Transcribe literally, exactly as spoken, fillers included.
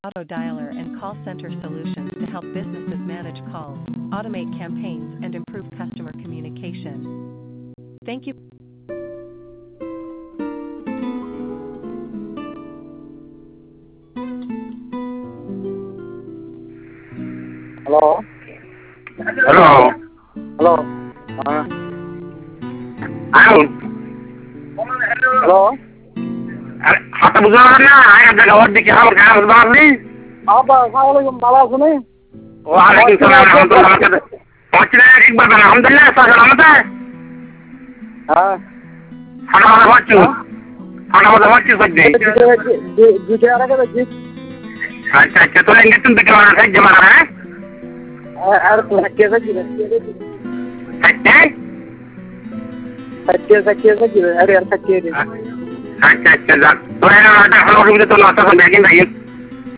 Auto dialer and call center solutions to help businesses manage calls, automate campaigns, and improve customer communication. Thank you. Hello. Hello. Hello. Uh, Hello. hello. হাতে বুঝতে পারেন না আগের জায়গা ওর দিকে আমার গায়ে বুঝতে পারলি আপা আসসালামু আলাইকুম ভালো আছেন? ওয়ালাইকুম সালাম রহমতুল্লাহ বরকাত পঁচিশ ঠিক বলবেন আলহামদুলিল্লাহ সালামতে হ্যাঁ ফাটা ফাটা পড়ছি ফাটা ফাটা পড়ছি সত্যি দুটো আর আগে দেখি আচ্ছা আচ্ছা তোর ইংলিশ দিকে মারা থাকছে মারা হ্যাঁ আর কে থাকি থাকছে কে থাকি থাকি আরে আর থাকি আচ্ছা আচ্ছা যাক তোর একটা ভালো অসুবিধা তো নষ্ট করবে কিন্তু